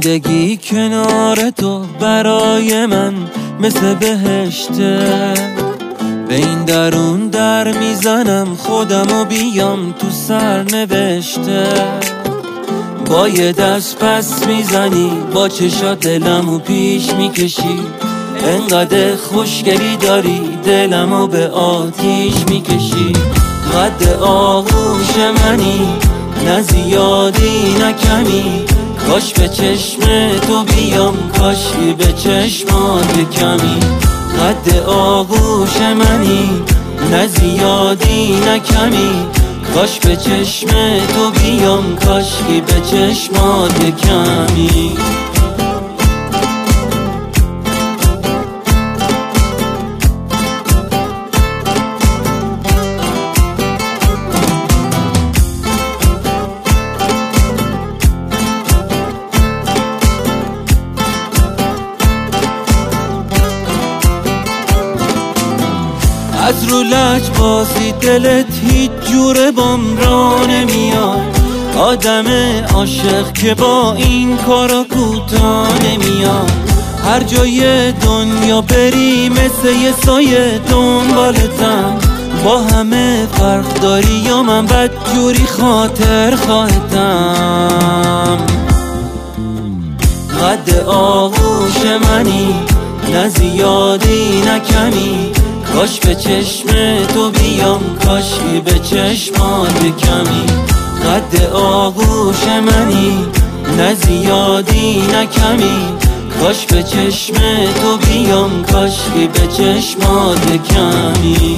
زندگی کنار تو برای من مثل بهشته. به این درون در میزنم خودمو بیام تو سرنوشته. با یه دست پس میزنی، با چشات دلمو پیش میکشی. انقدر خوشگلی داری دلمو به آتیش میکشی. قد آغوش منی، نه زیادی نه کمی. کاش به چشم تو بیام، کاش به چشمات کمی. قد آغوش منی، نه زیادی نه کمی. کاش به چشم تو بیام، کاش به چشمات کمی. از رو لج بازی دلت هیچ جوره بام را نمیاد. آدم عاشق که با این کارا کوتاه نمیاد. هر جای دنیا بری مثل یه سایه دنبالتم. با همه فرق داری یا من بد جوری خاطر خواهتم. قد آغوش منی، نه زیادی نه کمی. کاش به چشم تو بیام، کاش به چشمات کمی. قد آغوش منی، نه زیادی نه کمی. کاش به چشم تو بیام، کاش به چشمات کمی.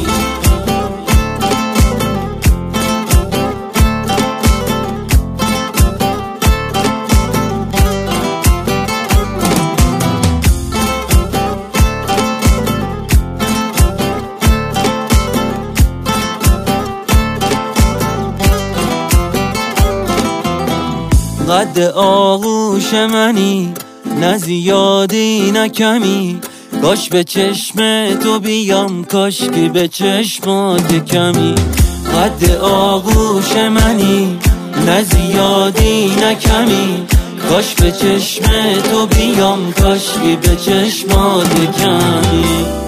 قد آغوش منی، نه زیادی نه کمی. کاش به چشم تو بیام، کاش که به چشمات کمی. قد آغوش منی، نه زیادی نه کمی. کاش به چشم تو بیام، کاش که به چشمات کمی.